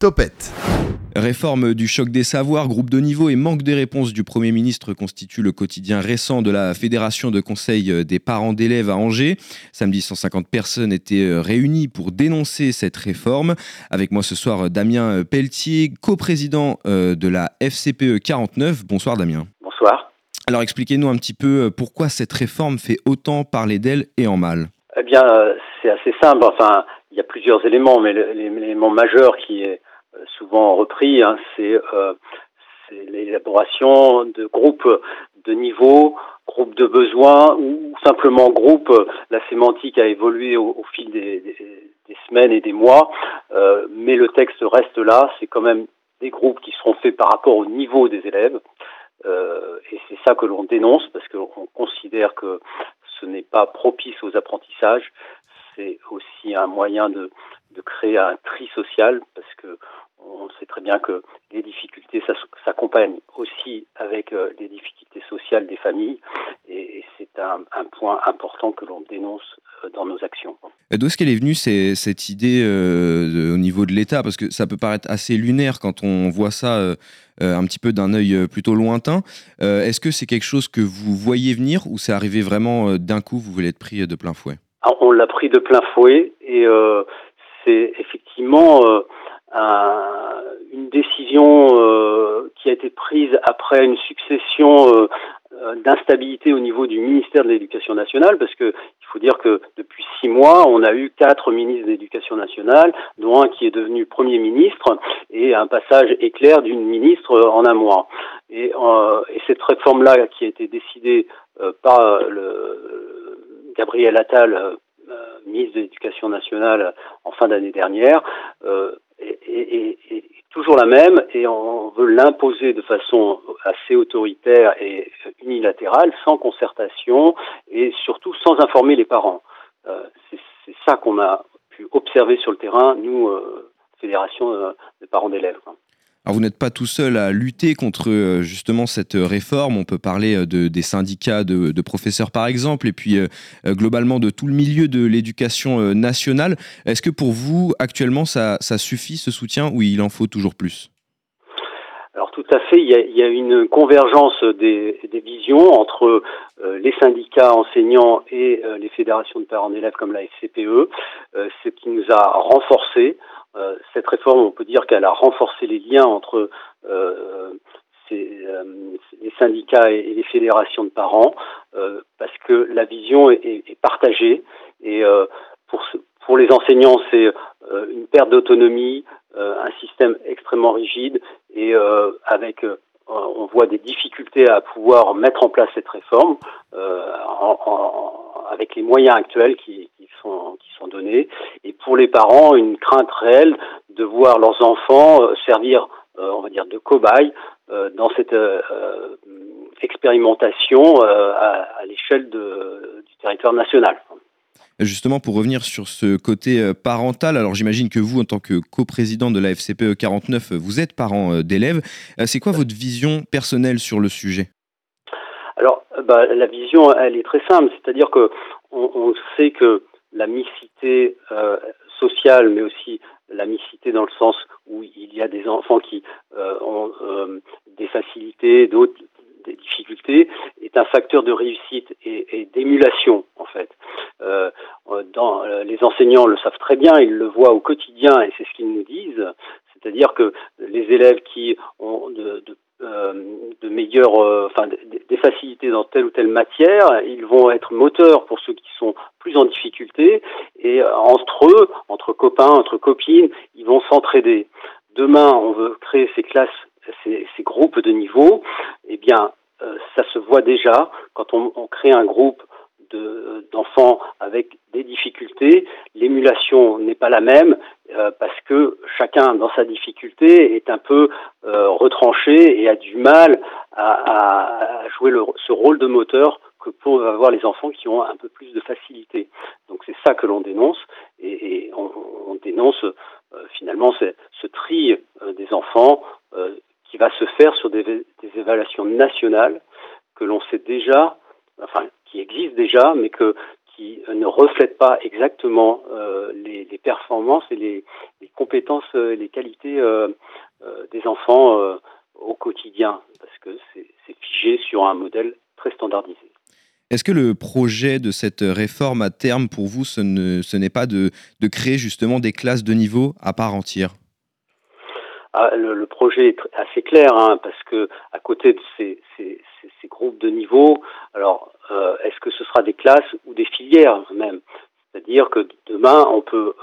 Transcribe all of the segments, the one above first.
Topette. Réforme du choc des savoirs, groupe de niveau et manque de réponse du Premier ministre constituent le quotidien récent de la Fédération de conseil des parents d'élèves à Angers. Samedi, 150 personnes étaient réunies pour dénoncer cette réforme. Avec moi ce soir, Damien Pelletier, coprésident de la FCPE 49. Bonsoir Damien. Bonsoir. Alors expliquez-nous un petit peu pourquoi cette réforme fait autant parler d'elle et en mal. Eh bien, c'est assez simple. Enfin, il y a plusieurs éléments, mais l'élément majeur qui est souvent repris, c'est l'élaboration de groupes de niveau, groupes de besoins ou simplement groupes. La sémantique a évolué au fil des semaines et des mois, mais le texte reste là. C'est quand même des groupes qui seront faits par rapport au niveau des élèves. Et c'est ça que l'on dénonce parce qu'on considère que ce n'est pas propice aux apprentissages. C'est aussi un moyen de créer un tri social parce que on sait très bien que les difficultés s'accompagnent aussi avec les difficultés sociales des familles et c'est un point important que l'on dénonce dans nos actions. D'où est-ce qu'elle est venue cette idée au niveau de l'État? Parce que ça peut paraître assez lunaire quand on voit ça un petit peu d'un œil plutôt lointain. Est-ce que c'est quelque chose que vous voyez venir ou c'est arrivé vraiment d'un coup, vous voulez être pris de plein fouet? Alors, on l'a pris de plein fouet et c'est effectivement une décision qui a été prise après une succession d'instabilité au niveau du ministère de l'Éducation nationale, parce que il faut dire que depuis 6 mois, on a eu 4 ministres de l'Éducation nationale, dont un qui est devenu Premier ministre, et un passage éclair d'une ministre en un mois. Et cette réforme-là, qui a été décidée par Gabriel Attal, ministre de l'Éducation nationale en fin d'année dernière, est toujours la même et on veut l'imposer de façon assez autoritaire et unilatérale, sans concertation et surtout sans informer les parents. C'est ça qu'on a pu observer sur le terrain, nous, Fédération des parents d'élèves. Alors vous n'êtes pas tout seul à lutter contre justement cette réforme. On peut parler des syndicats de professeurs par exemple, et puis globalement de tout le milieu de l'éducation nationale. Est-ce que pour vous, actuellement, ça suffit ce soutien ou il en faut toujours plus ? Alors tout à fait, il y a une convergence des visions entre les syndicats enseignants et les fédérations de parents d'élèves comme la FCPE, ce qui nous a renforcés. Cette réforme, on peut dire qu'elle a renforcé les liens entre les syndicats et les fédérations de parents, parce que la vision est partagée. Et pour les enseignants, c'est une perte d'autonomie, un système extrêmement rigide, et on voit des difficultés à pouvoir mettre en place cette réforme avec les moyens actuels qui sont donnés. Et pour les parents, une crainte réelle de voir leurs enfants servir, on va dire, de cobayes dans cette expérimentation à l'échelle du territoire national. Justement, pour revenir sur ce côté parental, alors j'imagine que vous, en tant que coprésident de la FCPE 49, vous êtes parent d'élèves. C'est quoi votre vision personnelle sur le sujet ? Alors, la vision, elle est très simple, c'est-à-dire que on sait que la mixité sociale, mais aussi la mixité dans le sens où il y a des enfants qui ont des facilités, d'autres des difficultés, est un facteur de réussite et d'émulation, en fait. Les enseignants le savent très bien, ils le voient au quotidien et c'est ce qu'ils nous disent, c'est-à-dire que les élèves qui ont de meilleures, des facilités dans telle ou telle matière, ils vont être moteurs pour ceux qui sont plus en difficulté et entre eux, entre copains, entre copines, ils vont s'entraider. Demain, on veut créer ces classes, ces groupes de niveau, eh bien, ça se voit déjà quand on crée un groupe d'enfants avec des difficultés, l'émulation n'est pas la même parce que chacun dans sa difficulté est un peu retranché et a du mal à jouer ce rôle de moteur que peuvent avoir les enfants qui ont un peu plus de facilité. Donc c'est ça que l'on dénonce et on dénonce finalement ce tri des enfants qui va se faire sur des évaluations nationales que l'on sait déjà, enfin qui existent déjà, mais qui ne reflètent pas exactement les performances et les compétences, les qualités des enfants au quotidien, parce que c'est figé sur un modèle très standardisé. Est-ce que le projet de cette réforme à terme, pour vous, ce n'est pas de créer justement des classes de niveau à part entière? Le projet est assez clair, hein, parce que à côté de ces groupes de niveau, alors est-ce que ce sera des classes ou des filières même? C'est-à-dire que demain, on peut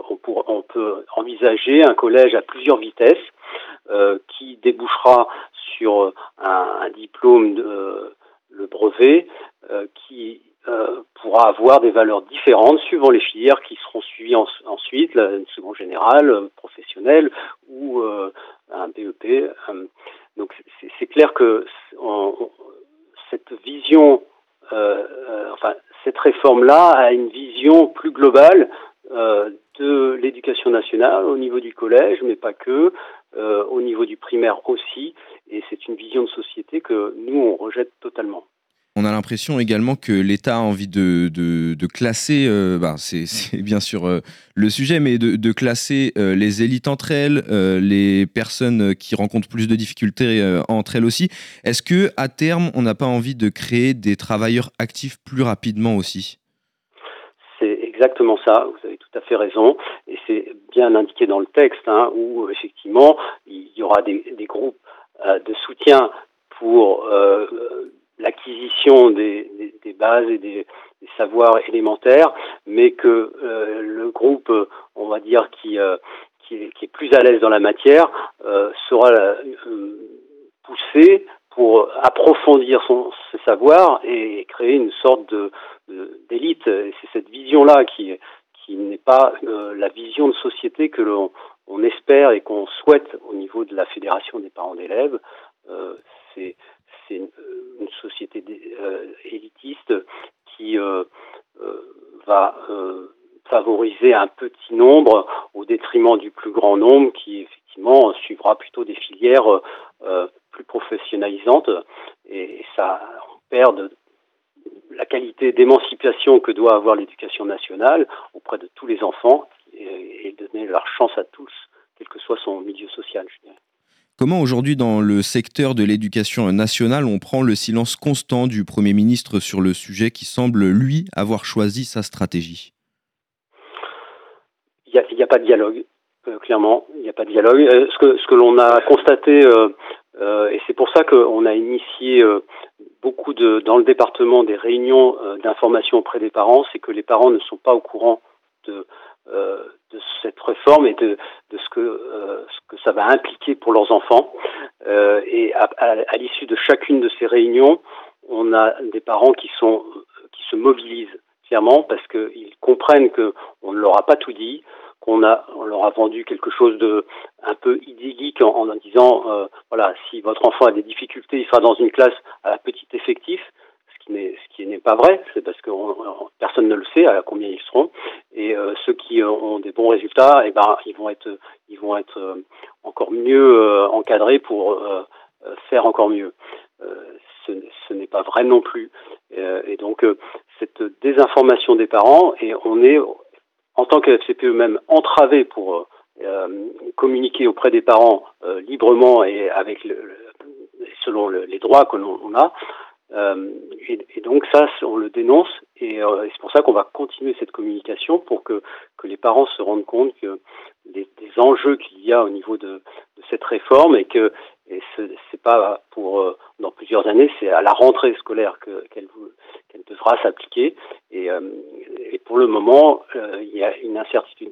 envisager un collège à plusieurs vitesses qui débouchera sur un diplôme, le brevet, qui pourra avoir des valeurs différentes suivant les filières qui seront suivies ensuite, une seconde générale, professionnelle ou un BEP. Donc c'est clair que cette vision, cette réforme-là a une vision plus globale de l'éducation nationale au niveau du collège, mais pas que, au niveau du primaire aussi, et c'est une vision de société que nous, on rejette totalement. On a l'impression également que l'État a envie de classer, c'est bien sûr le sujet, mais de classer les élites entre elles, les personnes qui rencontrent plus de difficultés entre elles aussi. Est-ce que à terme, on n'a pas envie de créer des travailleurs actifs plus rapidement aussi? C'est exactement ça, vous avez tout à fait raison, et c'est bien indiqué dans le texte, hein, où effectivement il y aura des groupes de soutien pour l'acquisition des bases et des savoirs élémentaires, mais que le groupe, on va dire, qui est plus à l'aise dans la matière, sera poussé pour approfondir ses savoirs et créer une sorte d'élite. Et c'est cette vision-là qui n'est pas la vision de société que on espère et qu'on souhaite au niveau de la Fédération des parents d'élèves. C'est une société élitiste qui va favoriser un petit nombre au détriment du plus grand nombre qui effectivement suivra plutôt des filières plus professionnalisantes, et ça on perd la qualité d'émancipation que doit avoir l'éducation nationale auprès de tous les enfants et donner leur chance à tous, quel que soit son milieu social, je dirais. Comment aujourd'hui dans le secteur de l'éducation nationale, on prend le silence constant du Premier ministre sur le sujet qui semble, lui, avoir choisi sa stratégie? Il y a pas de dialogue, clairement, il n'y a pas de dialogue. Ce que l'on a constaté, et c'est pour ça qu'on a initié beaucoup dans le département des réunions d'information auprès des parents, c'est que les parents ne sont pas au courant de, de cette réforme et de ce que ça va impliquer pour leurs enfants. Et à l'issue de chacune de ces réunions, on a des parents qui se mobilisent clairement parce qu'ils comprennent qu'on ne leur a pas tout dit, on leur a vendu quelque chose de un peu idyllique en disant voilà, si votre enfant a des difficultés, il sera dans une classe à petit effectif, ce qui n'est pas vrai, c'est parce que personne ne le sait à combien ils seront, et ceux qui ont des bons résultats, eh ben ils vont être encore mieux encadrés pour faire encore mieux. Ce n'est pas vrai non plus, et donc cette désinformation des parents, et on est en tant que FCPE même entravé pour communiquer auprès des parents librement et avec selon les droits que l'on a. Et donc ça, on le dénonce, et c'est pour ça qu'on va continuer cette communication pour que les parents se rendent compte que des enjeux qu'il y a au niveau de cette réforme, et c'est pas pour dans plusieurs années, c'est à la rentrée scolaire qu'elle devra s'appliquer, et pour le moment il y a une incertitude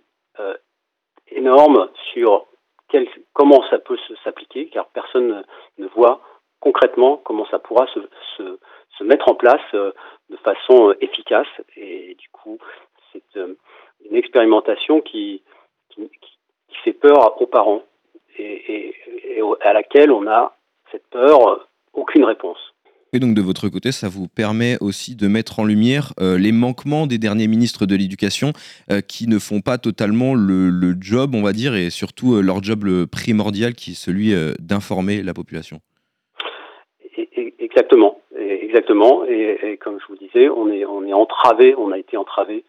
énorme sur comment ça peut s'appliquer, car personne ne voit concrètement comment ça pourra se mettre en place de façon efficace, et du coup c'est une expérimentation qui fait peur aux parents, et à laquelle on a cette peur aucune réponse. Et donc de votre côté, ça vous permet aussi de mettre en lumière les manquements des derniers ministres de l'Éducation qui ne font pas totalement le job, on va dire, et surtout leur job le primordial qui est celui d'informer la population. Exactement. exactement. Et comme je vous disais, on est entravé, on a été entravé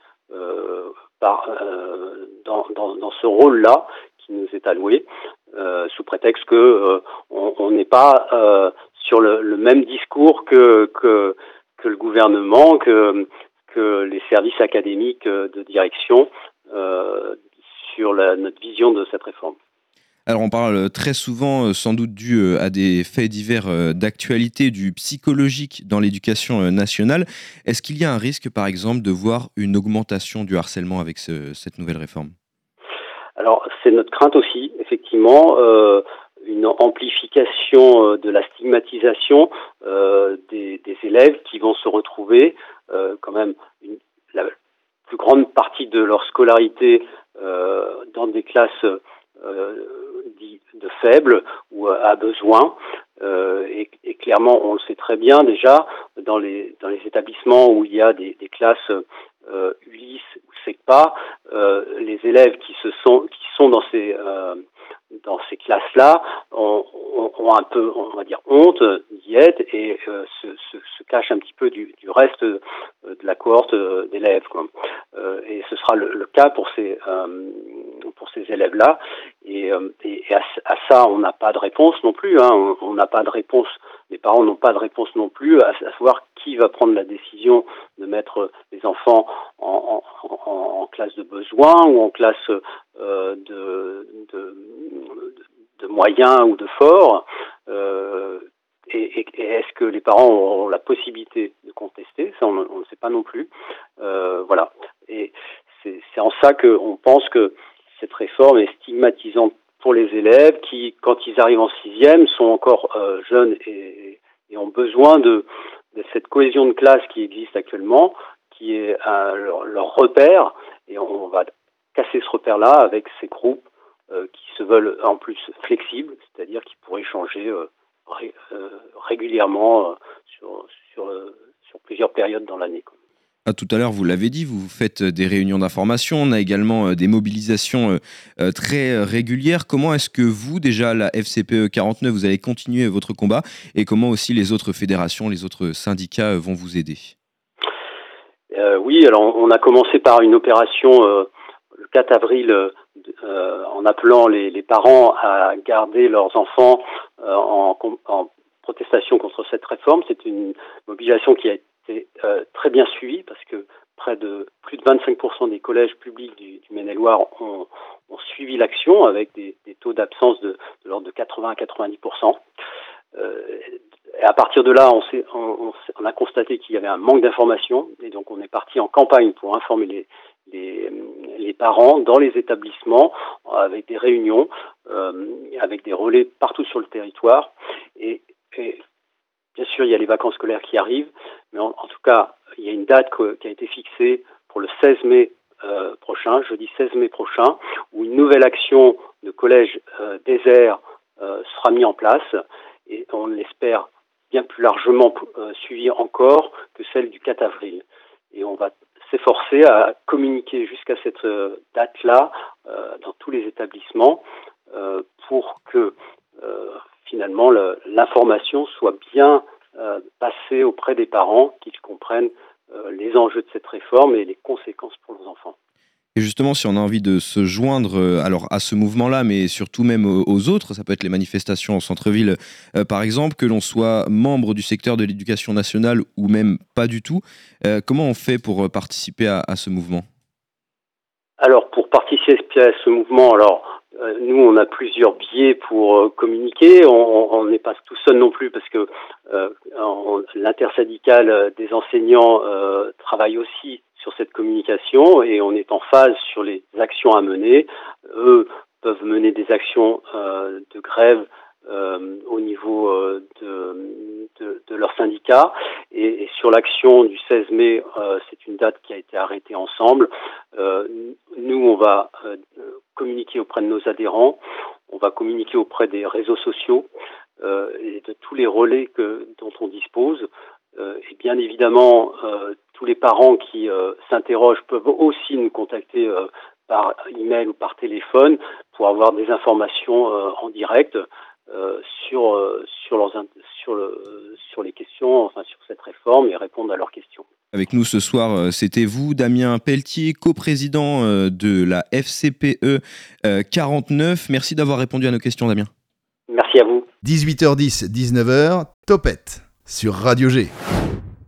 dans ce rôle-là qui nous est alloué, sous prétexte que on n'est pas sur le même discours que le gouvernement, que les services académiques de direction sur notre vision de cette réforme. Alors on parle très souvent, sans doute dû à des faits divers d'actualité, du psychologique dans l'éducation nationale. Est-ce qu'il y a un risque, par exemple, de voir une augmentation du harcèlement avec cette nouvelle réforme ? Alors c'est notre crainte aussi, effectivement, une amplification de la stigmatisation des élèves qui vont se retrouver quand même la plus grande partie de leur scolarité dans des classes dites de faibles ou à besoin. Et clairement, on le sait très bien déjà, dans les établissements où il y a des classes Ulysse ou SECPA, les élèves qui sont dans ces classes-là ont un peu, on va dire, honte d'y être et se cachent un petit peu du reste de la cohorte d'élèves, quoi. Et ce sera le cas pour ces élèves-là. Et à ça, on n'a pas de réponse non plus. Hein. On n'a pas de réponse. Les parents n'ont pas de réponse non plus à savoir qui va prendre la décision de mettre les enfants en classe de besoin ou en classe de moyen ou de fort. Et est-ce que les parents auront la possibilité de contester ? Ça, on ne sait pas non plus. Voilà. Et c'est en ça qu'on pense que cette réforme est stigmatisante pour les élèves qui, quand ils arrivent en sixième, sont encore jeunes et ont besoin de cette cohésion de classe qui existe actuellement, qui est leur repère. Et on va casser ce repère-là avec ces groupes qui se veulent en plus flexibles, c'est-à-dire qui pourraient changer régulièrement sur plusieurs périodes dans l'année. Tout à l'heure, vous l'avez dit, vous faites des réunions d'information, on a également des mobilisations très régulières. Comment est-ce que vous, déjà, la FCPE 49, vous allez continuer votre combat et comment aussi les autres fédérations, les autres syndicats vont vous aider ? Oui, alors on a commencé par une opération le 4 avril en appelant les parents à garder leurs enfants en protestation contre cette réforme. C'est une mobilisation qui a été très bien suivie parce que plus de 25% des collèges publics du Maine-et-Loire ont suivi l'action avec des taux d'absence de l'ordre de 80 à 90%. Et à partir de là, on a constaté qu'il y avait un manque d'information et donc on est parti en campagne pour informer les parents dans les établissements avec des réunions, avec des relais partout sur le territoire. Et bien sûr, il y a les vacances scolaires qui arrivent, mais en tout cas, il y a une date qui a été fixée pour le 16 mai prochain, jeudi 16 mai prochain, où une nouvelle action de collège désert sera mise en place et on l'espère bien plus largement suivie encore que celle du 4 avril. Et on va s'efforcer à communiquer jusqu'à cette date-là dans tous les établissements pour que finalement l'information soit bien passée auprès des parents, qu'ils comprennent les enjeux de cette réforme et les conséquences pour leurs enfants. Et justement, si on a envie de se joindre alors à ce mouvement-là, mais surtout même aux autres, ça peut être les manifestations en centre-ville, par exemple, que l'on soit membre du secteur de l'éducation nationale ou même pas du tout, comment on fait pour participer à ce mouvement ? Alors, pour participer à ce mouvement, nous, on a plusieurs biais pour communiquer. On n'est pas tout seul non plus parce que l'intersyndicale des enseignants travaille aussi sur cette communication et on est en phase sur les actions à mener. Eux peuvent mener des actions de grève au niveau de leur syndicat et sur l'action du 16 mai, c'est une date qui a été arrêtée ensemble. Nous, on va communiquer auprès de nos adhérents, on va communiquer auprès des réseaux sociaux et de tous les relais dont on dispose. Et bien évidemment, tous les parents qui s'interrogent peuvent aussi nous contacter par email ou par téléphone pour avoir des informations en direct. sur les questions, enfin sur cette réforme et répondre à leurs questions. Avec nous ce soir, c'était vous, Damien Pelletier, coprésident de la FCPE 49. Merci d'avoir répondu à nos questions, Damien. Merci à vous. 18h10, 19h, Topette sur Radio G.